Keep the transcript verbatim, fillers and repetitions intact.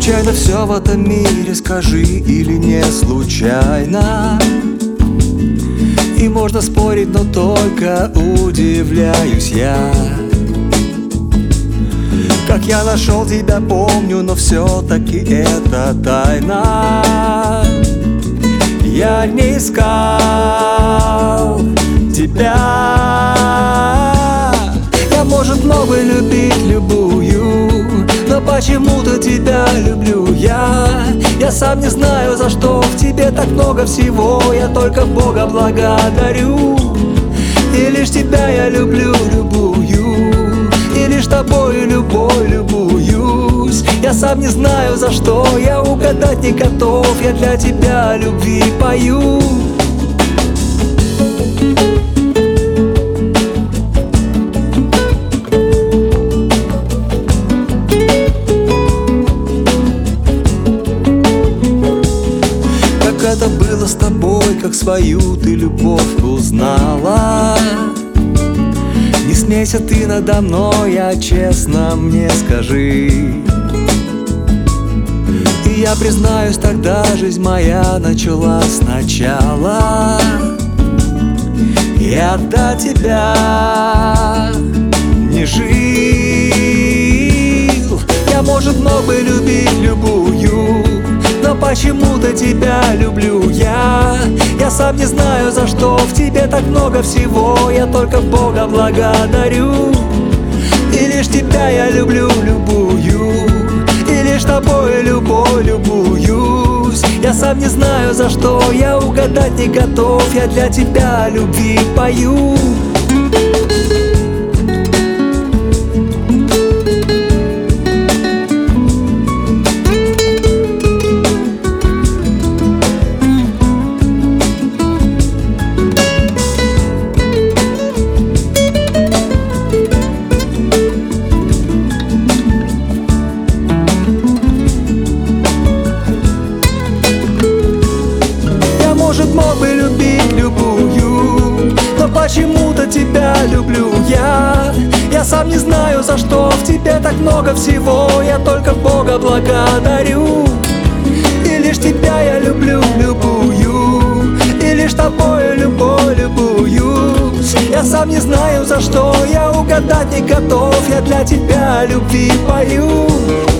Случайно все в этом мире, скажи, или не случайно? И можно спорить, но только удивляюсь я. Как я нашел тебя, помню, но все-таки это тайна. Я не искал тебя. Я, может, мог бы любить любую, но почему-то тебя люблю я. Я сам не знаю, за что в тебе так много всего. Я только Бога благодарю. И лишь тебя я люблю любую, и лишь тобой любой любуюсь. Я сам не знаю, за что, я угадать не готов. Я для тебя любви пою. Как это было с тобой, как свою ты любовь узнала. Не смейся ты надо мной, а честно мне скажи. И я признаюсь, тогда жизнь моя начала сначала. Я до тебя не жил. Я, может, мог бы любить любую, но почему-то тебя люблю я. Я сам не знаю, за что в тебе так много всего. Я только Бога благодарю. И лишь тебя я люблю любую, и лишь тобой любой любуюсь. Я сам не знаю, за что, я угадать не готов. Я для тебя любви пою. Мог бы любить любую, но почему-то тебя люблю я. Я сам не знаю, за что в тебе так много всего. Я только Бога благодарю. И лишь тебя я люблю любую, и лишь тобой любой любуюсь. Я сам не знаю, за что, я угадать не готов. Я для тебя любви пою.